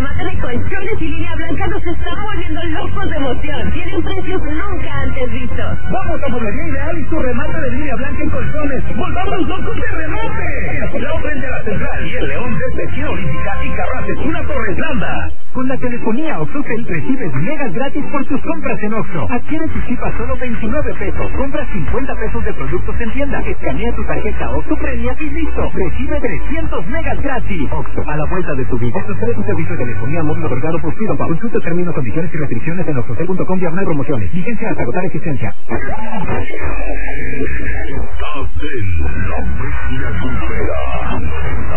remate de colchones y línea blanca nos está volviendo locos de emoción. Tienen precios nunca antes vistos. Vamos a Mueblería Ideal y su remate de línea blanca en colchones. ¡Volvamos locos de remate! La frente a la Central y el León de Esquina Olímpica y Carraces, una Torres Landa. Con la telefonía OxxoCell recibes megas gratis por tus compras en Oxxo. Adquiere tu chip a solo 29 pesos. Compra 50 pesos de productos en tienda. Escanea tu tarjeta o tu premia y listo. Recibe 300 megas gratis. Oxxo, a la vuelta de tu vida. Esto es un servicio de telefonía móvil otorgado por Freedom Pop. Consulta términos, condiciones y restricciones en oxxocell.com/promociones. Vigencia hasta agotar existencia. Estás en la máquina grupera.